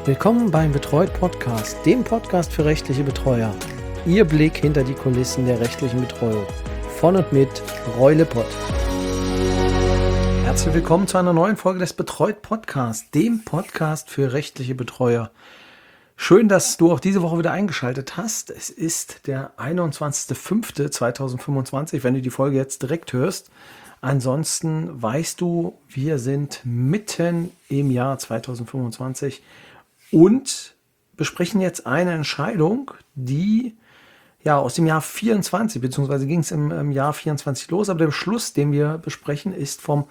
Willkommen beim Betreut Podcast, dem Podcast für rechtliche Betreuer. Ihr Blick hinter die Kulissen der rechtlichen Betreuung. Von und mit Roy Lippert. Herzlich willkommen zu einer neuen Folge des Betreut Podcasts, dem Podcast für rechtliche Betreuer. Schön, dass du auch diese Woche wieder eingeschaltet hast. Es ist der 21.05.2025, wenn du die Folge jetzt direkt hörst. Ansonsten weißt du, wir sind mitten im Jahr 2025 und besprechen jetzt eine Entscheidung, die ja aus dem Jahr 24, beziehungsweise ging es im Jahr 24 los, aber der Beschluss, den wir besprechen, ist vom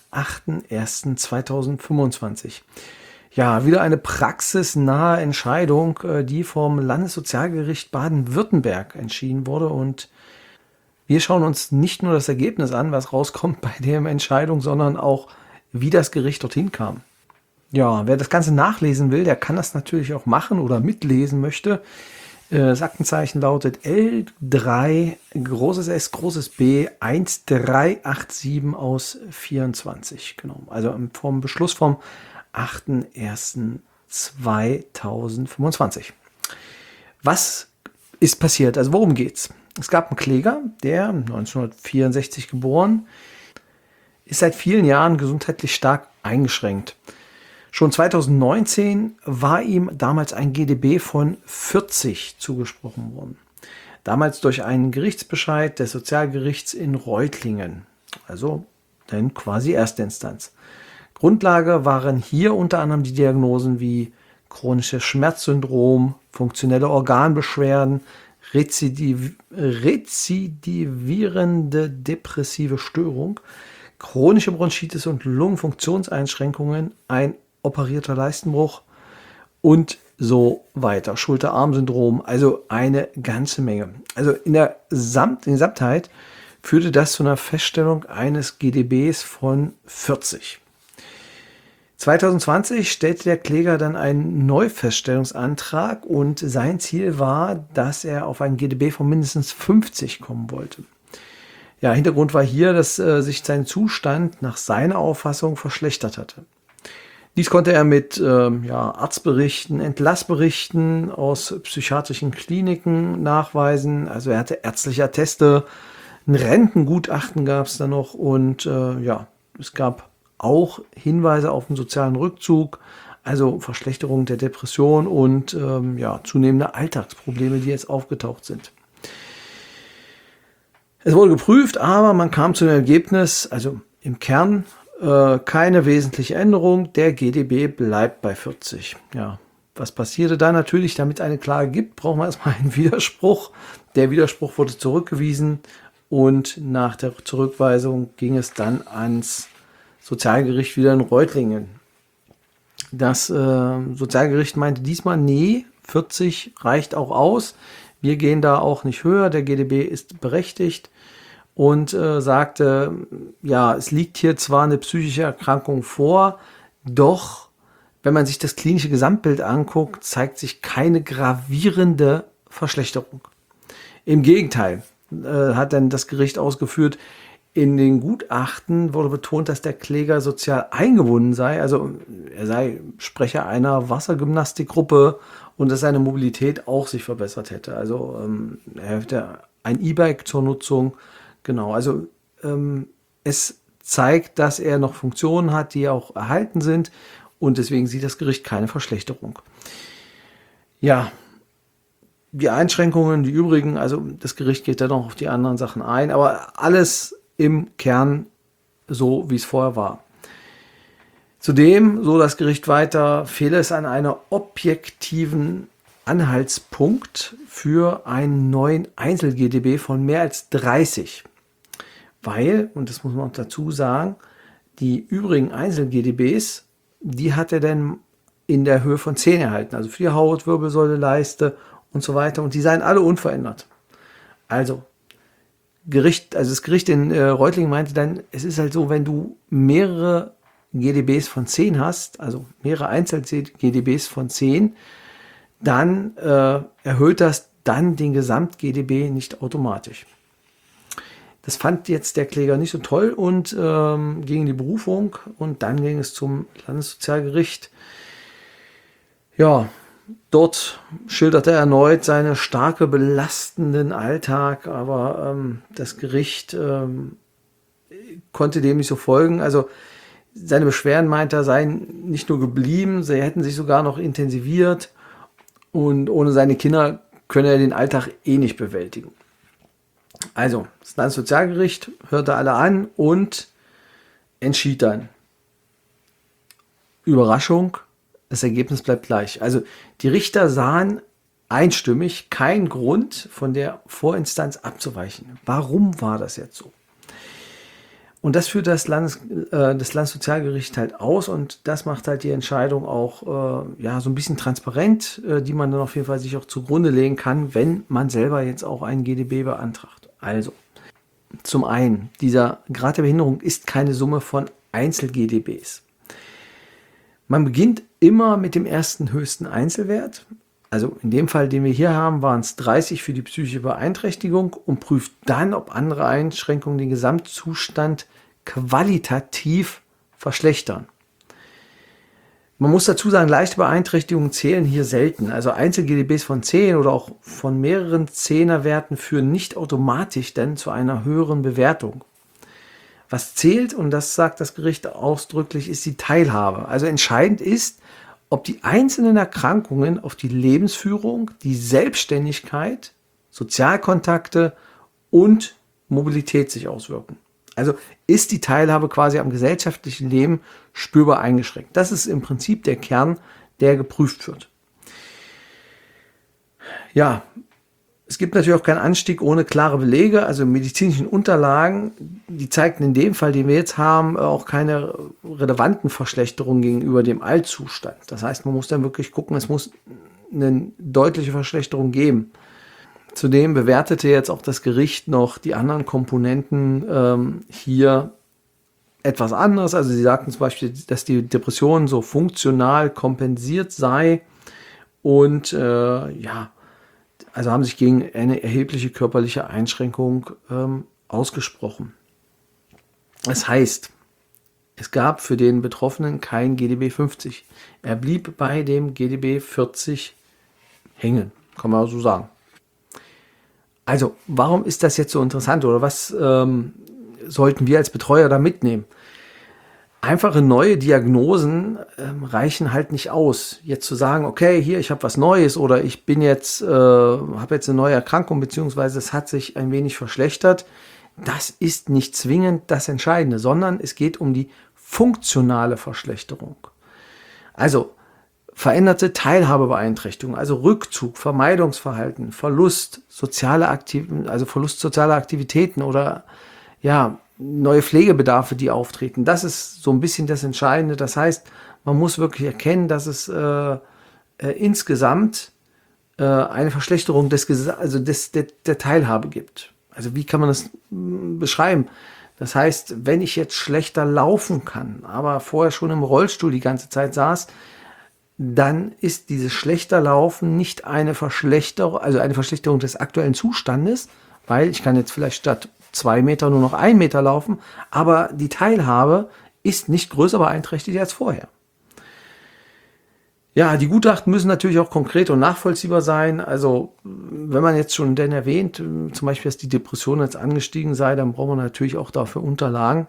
8.01.2025. Ja, wieder eine praxisnahe Entscheidung, die vom Landessozialgericht Baden-Württemberg entschieden wurde, und wir schauen uns nicht nur das Ergebnis an, was rauskommt bei der Entscheidung, sondern auch, wie das Gericht dorthin kam. Ja, wer das Ganze nachlesen will, der kann das natürlich auch machen oder mitlesen möchte. Das Aktenzeichen lautet L3 großes S großes B 1387 aus 24. Genau, also vom Beschluss vom 8.01.2025. Was ist passiert? Also worum geht's? Es gab einen Kläger, der 1964 geboren, ist seit vielen Jahren gesundheitlich stark eingeschränkt. Schon 2019 war ihm damals ein GdB von 40 zugesprochen worden. Damals durch einen Gerichtsbescheid des Sozialgerichts in Reutlingen, also dann quasi erste Instanz. Grundlage waren hier unter anderem die Diagnosen wie chronisches Schmerzsyndrom, funktionelle Organbeschwerden, rezidivierende depressive Störung, chronische Bronchitis und Lungenfunktionseinschränkungen, ein operierter Leistenbruch und so weiter. Schulter-Arm-Syndrom, also eine ganze Menge. Also in der Gesamtheit führte das zu einer Feststellung eines GdBs von 40. 2020 stellte der Kläger dann einen Neufeststellungsantrag und sein Ziel war, dass er auf ein GdB von mindestens 50 kommen wollte. Ja, Hintergrund war hier, dass sich sein Zustand nach seiner Auffassung verschlechtert hatte. Dies konnte er mit Arztberichten, Entlassberichten aus psychiatrischen Kliniken nachweisen. Also er hatte ärztliche Atteste, ein Rentengutachten gab es da noch und es gab auch Hinweise auf einen sozialen Rückzug, also Verschlechterung der Depression und zunehmende Alltagsprobleme, die jetzt aufgetaucht sind. Es wurde geprüft, aber man kam zu dem Ergebnis, also im Kern keine wesentliche Änderung, der GdB bleibt bei 40. Ja, was passierte da? Natürlich, damit eine Klage gibt, brauchen wir erstmal einen Widerspruch. Der Widerspruch wurde zurückgewiesen und nach der Zurückweisung ging es dann ans Sozialgericht wieder in Reutlingen. Das Sozialgericht meinte diesmal, nee, 40 reicht auch aus. Wir gehen da auch nicht höher. Der GdB ist berechtigt und sagte, ja, es liegt hier zwar eine psychische Erkrankung vor, doch wenn man sich das klinische Gesamtbild anguckt, zeigt sich keine gravierende Verschlechterung. Im Gegenteil, hat dann das Gericht ausgeführt, in den Gutachten wurde betont, dass der Kläger sozial eingebunden sei. Also er sei Sprecher einer Wassergymnastikgruppe und dass seine Mobilität auch sich verbessert hätte. Also er hätte ein E-Bike zur Nutzung. Genau, also es zeigt, dass er noch Funktionen hat, die auch erhalten sind. Und deswegen sieht das Gericht keine Verschlechterung. Ja, die Einschränkungen, die übrigen, also das Gericht geht dann noch auf die anderen Sachen ein. Aber alles im Kern so, wie es vorher war. Zudem, so das Gericht weiter, fehle es an einer objektiven Anhaltspunkt für einen neuen Einzel-GdB von mehr als 30. Weil, und das muss man auch dazu sagen, die übrigen Einzel-GdBs, die hat er dann in der Höhe von 10 erhalten. Also für die Haut, Wirbelsäule, Leiste und so weiter. Und die seien alle unverändert. Also das Gericht in Reutlingen meinte dann, es ist halt so, wenn du mehrere GdBs von 10 hast, also mehrere Einzel-GdBs von 10, dann erhöht das dann den Gesamt-GdB nicht automatisch. Das fand jetzt der Kläger nicht so toll und ging in die Berufung und dann ging es zum Landessozialgericht. Ja, dort schildert er erneut seine starke belastenden Alltag, aber das Gericht konnte dem nicht so folgen. Also seine Beschwerden, meint er, seien nicht nur geblieben, sie hätten sich sogar noch intensiviert und ohne seine Kinder könne er den Alltag eh nicht bewältigen. Also, das Landessozialgericht hörte alle an und entschied dann. Überraschung, das Ergebnis bleibt gleich. Also die Richter sahen einstimmig keinen Grund, von der Vorinstanz abzuweichen. Warum war das jetzt so? Und das führt das Landessozialgericht halt aus und das macht halt die Entscheidung auch ja, so ein bisschen transparent, die man dann auf jeden Fall sich auch zugrunde legen kann, wenn man selber jetzt auch einen GdB beantragt. Also, zum einen, dieser Grad der Behinderung ist keine Summe von Einzel-GdBs. Man beginnt immer mit dem ersten höchsten Einzelwert. Also in dem Fall, den wir hier haben, waren es 30 für die psychische Beeinträchtigung und prüft dann, ob andere Einschränkungen den Gesamtzustand qualitativ verschlechtern. Man muss dazu sagen, leichte Beeinträchtigungen zählen hier selten. Also Einzel-GdBs von 10 oder auch von mehreren Zehnerwerten führen nicht automatisch dann zu einer höheren Bewertung. Was zählt, und das sagt das Gericht ausdrücklich, ist die Teilhabe. Also entscheidend ist, ob die einzelnen Erkrankungen auf die Lebensführung, die Selbstständigkeit, Sozialkontakte und Mobilität sich auswirken. Also ist die Teilhabe quasi am gesellschaftlichen Leben spürbar eingeschränkt. Das ist im Prinzip der Kern, der geprüft wird. Ja, es gibt natürlich auch keinen Anstieg ohne klare Belege, also medizinischen Unterlagen, die zeigten in dem Fall, den wir jetzt haben, auch keine relevanten Verschlechterungen gegenüber dem Altzustand. Das heißt, man muss dann wirklich gucken, es muss eine deutliche Verschlechterung geben. Zudem bewertete jetzt auch das Gericht noch die anderen Komponenten hier etwas anderes. Also sie sagten zum Beispiel, dass die Depression so funktional kompensiert sei und ja, also haben sich gegen eine erhebliche körperliche Einschränkung ausgesprochen. Das heißt, es gab für den Betroffenen kein GdB 50. Er blieb bei dem GdB 40 hängen, kann man so sagen. Also, warum ist das jetzt so interessant oder was sollten wir als Betreuer da mitnehmen? Einfache neue Diagnosen reichen halt nicht aus. Jetzt zu sagen, okay, hier, ich habe was Neues oder ich bin jetzt, habe jetzt eine neue Erkrankung, beziehungsweise es hat sich ein wenig verschlechtert. Das ist nicht zwingend das Entscheidende, sondern es geht um die funktionale Verschlechterung. Also veränderte Teilhabebeeinträchtigung, also Rückzug, Vermeidungsverhalten, Verlust sozialer Aktivitäten oder ja, neue Pflegebedarfe, die auftreten. Das ist so ein bisschen das Entscheidende. Das heißt, man muss wirklich erkennen, dass es insgesamt eine Verschlechterung der Teilhabe gibt. Also wie kann man das beschreiben? Das heißt, wenn ich jetzt schlechter laufen kann, aber vorher schon im Rollstuhl die ganze Zeit saß, dann ist dieses schlechter Laufen nicht eine Verschlechterung, also eine Verschlechterung des aktuellen Zustandes, weil ich kann jetzt vielleicht statt 2 Meter nur noch 1 Meter laufen, aber die Teilhabe ist nicht größer beeinträchtigt als vorher. Ja, die Gutachten müssen natürlich auch konkret und nachvollziehbar sein. Also wenn man jetzt schon denn erwähnt, zum Beispiel, dass die Depression jetzt angestiegen sei, dann braucht man natürlich auch dafür Unterlagen.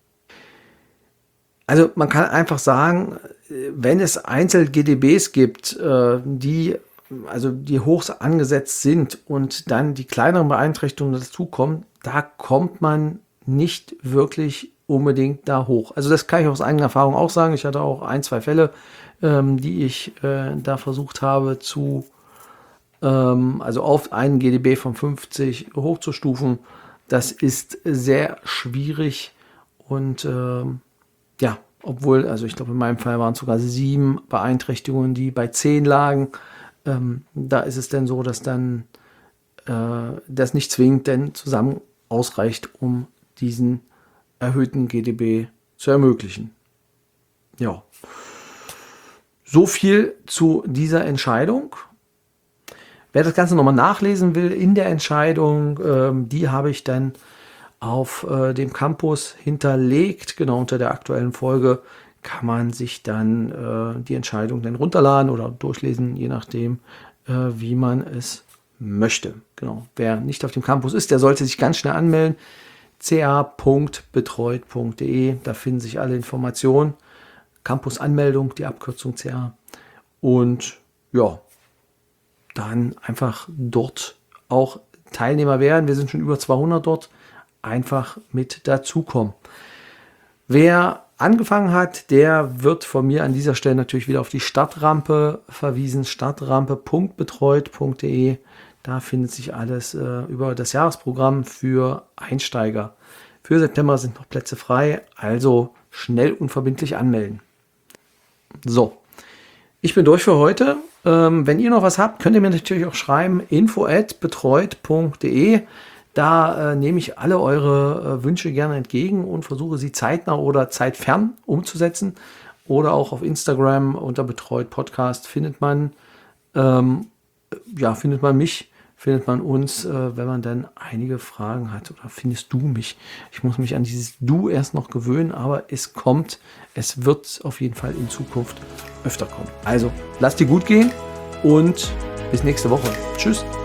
Also man kann einfach sagen, wenn es Einzel-GdBs gibt, die hoch angesetzt sind und dann die kleineren Beeinträchtigungen dazukommen, da kommt man nicht wirklich unbedingt da hoch. Also das kann ich aus eigener Erfahrung auch sagen. Ich hatte auch 1, 2 Fälle, die ich da versucht habe also auf einen GdB von 50 hochzustufen. Das ist sehr schwierig und ja, obwohl, also ich glaube in meinem Fall waren es sogar 7 Beeinträchtigungen, die bei 10 lagen. Da ist es dann so, dass dann das nicht zwingend denn zusammen ausreicht, um diesen erhöhten GdB zu ermöglichen. Ja, so viel zu dieser Entscheidung. Wer das Ganze nochmal nachlesen will in der Entscheidung, die habe ich dann auf dem Campus hinterlegt, genau unter der aktuellen Folge kann man sich dann die Entscheidung dann runterladen oder durchlesen, je nachdem, wie man es möchte. Genau. Wer nicht auf dem Campus ist, der sollte sich ganz schnell anmelden. ca.betreut.de, da finden sich alle Informationen. Campus-Anmeldung, die Abkürzung CA. Und ja, dann einfach dort auch Teilnehmer werden. Wir sind schon über 200 dort. Einfach mit dazukommen. Wer angefangen hat, der wird von mir an dieser Stelle natürlich wieder auf die Startrampe verwiesen. Startrampe.betreut.de. Da findet sich alles über das Jahresprogramm für Einsteiger. Für September sind noch Plätze frei, also schnell unverbindlich anmelden. So, ich bin durch für heute. Wenn ihr noch was habt, könnt ihr mir natürlich auch schreiben, info@betreut.de. Da nehme ich alle eure Wünsche gerne entgegen und versuche sie zeitnah oder zeitfern umzusetzen. Oder auch auf Instagram unter Betreut Podcast findet man mich, findet man uns, wenn man dann einige Fragen hat. Oder findest du mich? Ich muss mich an dieses Du erst noch gewöhnen, aber es kommt. Es wird auf jeden Fall in Zukunft öfter kommen. Also, lasst dir gut gehen und bis nächste Woche. Tschüss.